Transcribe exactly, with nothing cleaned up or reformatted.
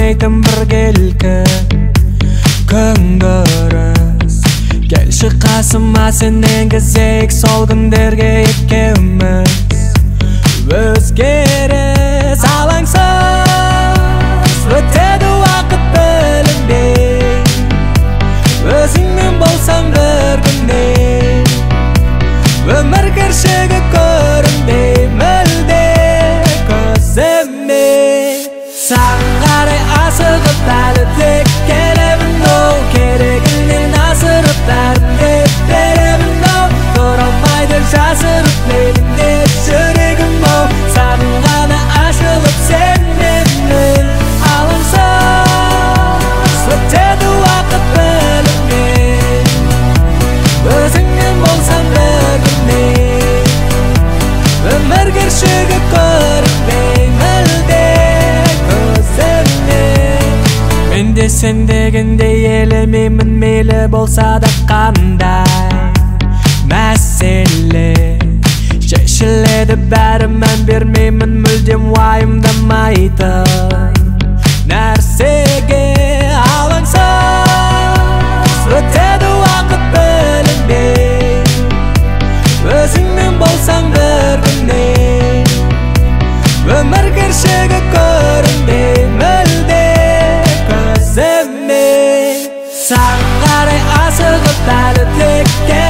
bilmeydim birgelikka Көңгөрөс Келші қасыма сенен кезек сол күндерге екеуміз Өзгеріс алаңсыз өтеді уақыт білінбей Өзіңмен болсам бір күнде өмір кершігі көрінбей мүлде көзіме Саған қарай асығып әлі тек келемін оу Керегіңнен асырып бәрінде беремін оу Тұра алмайды жасырып мейліңде жүрегім оу Саған ғана ашылып сенемін алаңсыз өтеді уақыт білінбей Өзіңмен болсам бір күнде өмір кершігі көрінбей мүлде көзіме Мен де сен дегендей елемеймін мейлі болса да қандай мәселе Шешіледі бәрі мән бермеймін мүлдем уайымдамайтын нәрсеге алаңсыз өтеді уақыт білінбей Өзіңмен болсам бір күнде өмір кершігі көрінбей мүлде көзіме Саған қарай асығып әлі текке